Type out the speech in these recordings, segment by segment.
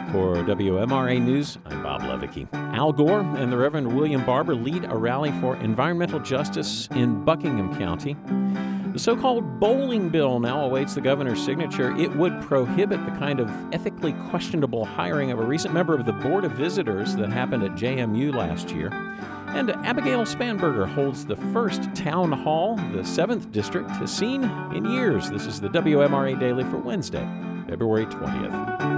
For WMRA News, I'm Bob Levicki. Al Gore and the Reverend William Barber lead a rally for environmental justice in Buckingham County. The so-called bowling bill now awaits the governor's signature. It would prohibit the kind of ethically questionable hiring of a recent member of the Board of Visitors that happened at JMU last year. And Abigail Spanberger holds the first town hall the 7th District has seen in years. This is the WMRA Daily for Wednesday, February 20th.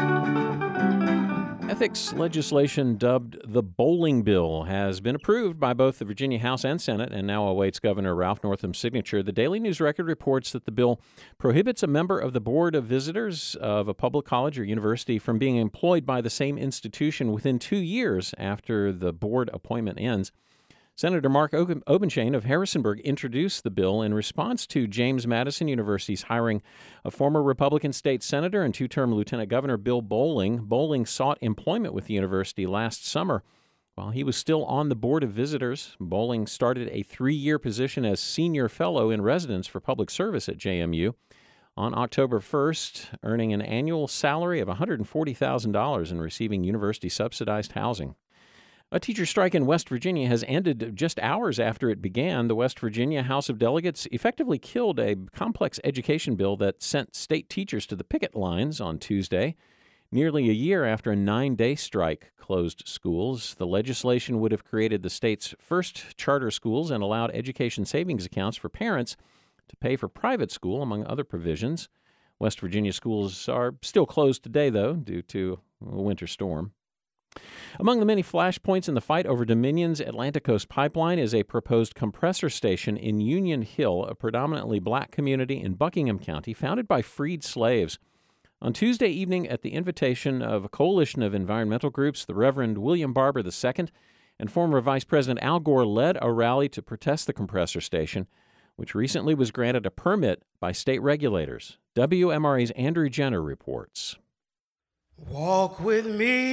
Ethics legislation dubbed the Bowling Bill has been approved by both the Virginia House and Senate and now awaits Governor Ralph Northam's signature. The Daily News Record reports that the bill prohibits a member of the Board of Visitors of a public college or university from being employed by the same institution within 2 years after the board appointment ends. Senator Mark Obenshain of Harrisonburg introduced the bill in response to James Madison University's hiring of former Republican state senator and two-term Lieutenant Governor Bill Bolling. Bolling sought employment with the university last summer. While he was still on the Board of Visitors, Bolling started a 3-year position as senior fellow in residence for public service at JMU on October 1st, earning an annual salary of $140,000 and receiving university-subsidized housing. A teacher strike in West Virginia has ended just hours after it began. The West Virginia House of Delegates effectively killed a complex education bill that sent state teachers to the picket lines on Tuesday. Nearly a year after a 9-day strike closed schools, the legislation would have created the state's first charter schools and allowed education savings accounts for parents to pay for private school, among other provisions. West Virginia schools are still closed today, though, due to a winter storm. Among the many flashpoints in the fight over Dominion's Atlantic Coast Pipeline is a proposed compressor station in Union Hill, a predominantly black community in Buckingham County founded by freed slaves. On Tuesday evening, at the invitation of a coalition of environmental groups, the Reverend William Barber II and former Vice President Al Gore led a rally to protest the compressor station, which recently was granted a permit by state regulators. WMRA's Andrew Jenner reports. Walk with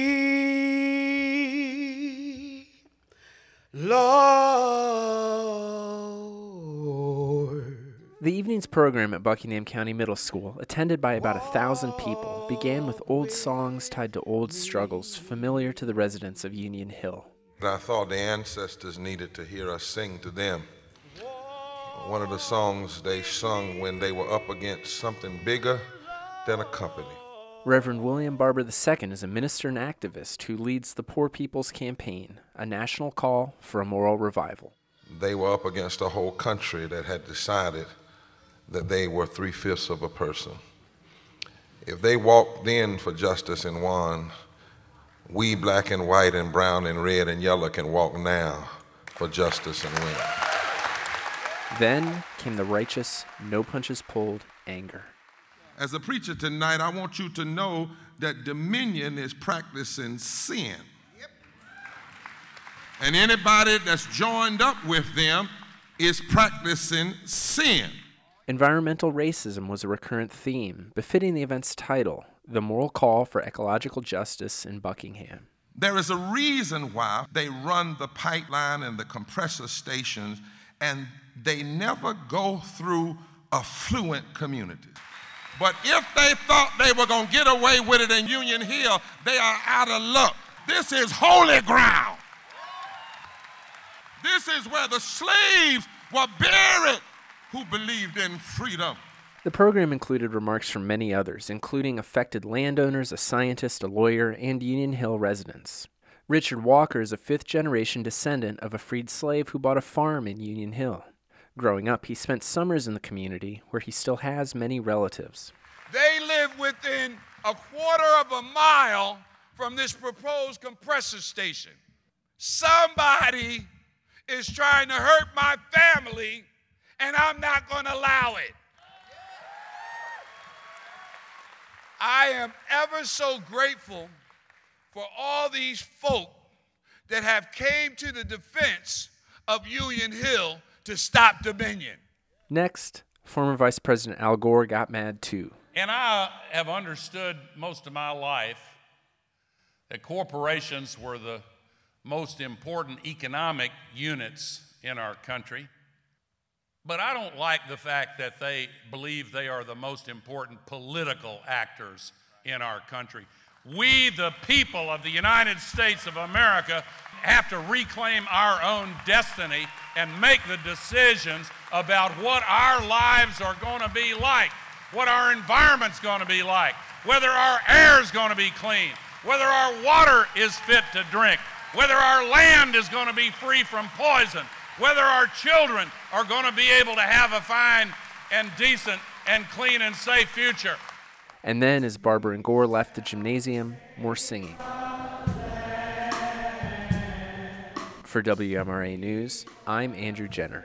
me, Lord. The evening's program at Buckingham County Middle School, attended by about 1,000 people, began with old songs tied to old struggles familiar to the residents of Union Hill. I thought the ancestors needed to hear us sing to them. One of the songs they sung when they were up against something bigger than a company. Reverend William Barber II is a minister and activist who leads the Poor People's Campaign, a national call for a moral revival. They were up against a whole country that had decided that they were 3/5 of a person. If they walked in for justice and won, we black and white and brown and red and yellow can walk now for justice and win. Then came the righteous, no punches pulled anger. As a preacher tonight, I want you to know that Dominion is practicing sin. And anybody that's joined up with them is practicing sin. Environmental racism was a recurrent theme, befitting the event's title, The Moral Call for Ecological Justice in Buckingham. There is a reason why they run the pipeline and the compressor stations, and they never go through affluent communities. But if they thought they were going to get away with it in Union Hill, they are out of luck. This is holy ground. This is where the slaves were buried who believed in freedom. The program included remarks from many others, including affected landowners, a scientist, a lawyer, and Union Hill residents. Richard Walker is a fifth-generation descendant of a freed slave who bought a farm in Union Hill. Growing up, he spent summers in the community, where he still has many relatives. They live within a quarter of a mile from this proposed compressor station. Somebody is trying to hurt my family, and I'm not going to allow it. I am ever so grateful for all these folk that have came to the defense of Union Hill to stop Dominion. Next, former Vice President Al Gore got mad too. And I have understood most of my life that corporations were the most important economic units in our country. But I don't like the fact that they believe they are the most important political actors in our country. We, the people of the United States of America, have to reclaim our own destiny and make the decisions about what our lives are going to be like, what our environment's going to be like, whether our air is going to be clean, whether our water is fit to drink, whether our land is going to be free from poison, whether our children are going to be able to have a fine and decent and clean and safe future. And then, as Barber and Gore left the gymnasium, more singing. For WMRA News, I'm Andrew Jenner.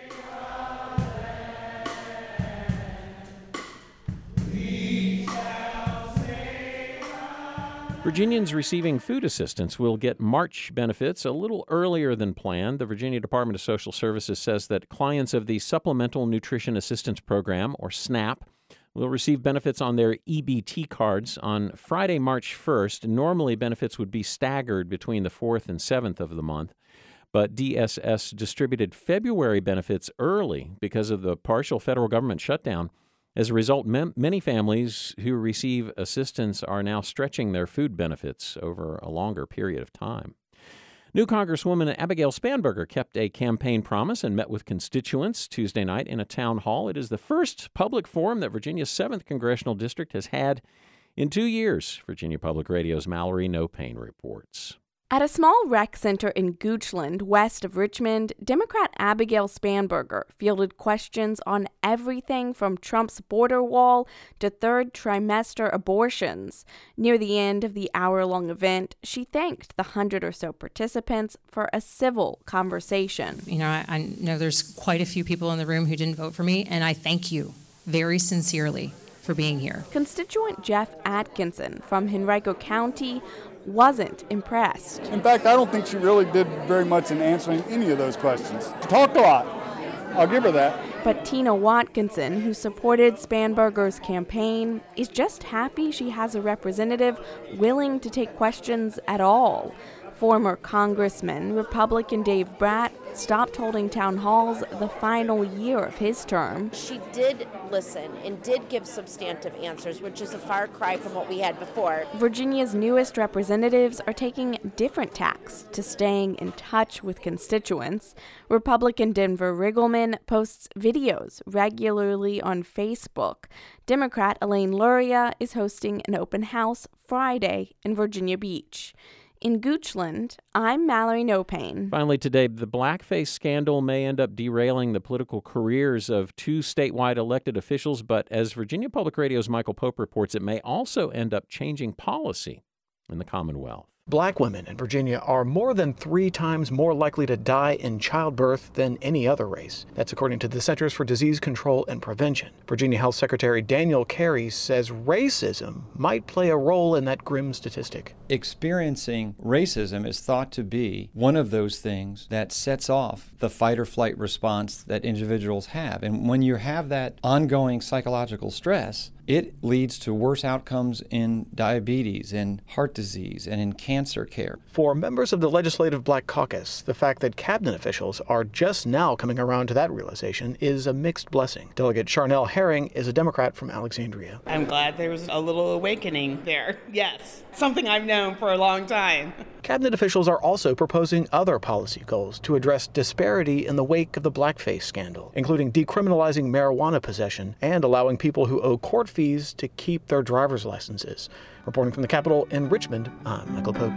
Virginians receiving food assistance will get March benefits a little earlier than planned. The Virginia Department of Social Services says that clients of the Supplemental Nutrition Assistance Program, or SNAP, will receive benefits on their EBT cards on Friday, March 1st. Normally, benefits would be staggered between the 4th and 7th of the month, but DSS distributed February benefits early because of the partial federal government shutdown. As a result, many families who receive assistance are now stretching their food benefits over a longer period of time. New Congresswoman Abigail Spanberger kept a campaign promise and met with constituents Tuesday night in a town hall. It is the first public forum that Virginia's 7th Congressional District has had in 2 years. Virginia Public Radio's Mallory No-Pain reports. At a small rec center in Goochland, west of Richmond, Democrat Abigail Spanberger fielded questions on everything from Trump's border wall to third trimester abortions. Near the end of the hour-long event, she thanked the 100 or so participants for a civil conversation. You know, I know there's quite a few people in the room who didn't vote for me, and I thank you very sincerely for being here. Constituent Jeff Atkinson from Henrico County wasn't impressed. In fact, I don't think she really did very much in answering any of those questions. She talked a lot. I'll give her that. But Tina Watkinson, who supported Spanberger's campaign, is just happy she has a representative willing to take questions at all. Former Congressman Republican Dave Bratt stopped holding town halls the final year of his term. She did listen and did give substantive answers, which is a far cry from what we had before. Virginia's newest representatives are taking different tacks to staying in touch with constituents. Republican Denver Riggleman posts videos regularly on Facebook. Democrat Elaine Luria is hosting an open house Friday in Virginia Beach. In Goochland, I'm Mallory No-Pain. Finally today, the blackface scandal may end up derailing the political careers of 2 statewide elected officials, but as Virginia Public Radio's Michael Pope reports, it may also end up changing policy in the Commonwealth. Black women in Virginia are more than 3 times more likely to die in childbirth than any other race. That's according to the Centers for Disease Control and Prevention. Virginia Health Secretary Daniel Carey says racism might play a role in that grim statistic. Experiencing racism is thought to be one of those things that sets off the fight or flight response that individuals have. And when you have that ongoing psychological stress, it leads to worse outcomes in diabetes, in heart disease, and in cancer care. For members of the Legislative Black Caucus, the fact that cabinet officials are just now coming around to that realization is a mixed blessing. Delegate Charnel Herring is a Democrat from Alexandria. I'm glad there was a little awakening there. Yes, something I've known for a long time. Cabinet officials are also proposing other policy goals to address disparity in the wake of the blackface scandal, including decriminalizing marijuana possession and allowing people who owe court fees to keep their driver's licenses. Reporting from the Capitol in Richmond, I'm Michael Pope.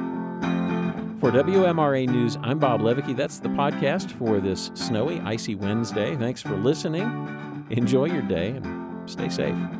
For WMRA News, I'm Bob Levicki. That's the podcast for this snowy, icy Wednesday. Thanks for listening. Enjoy your day and stay safe.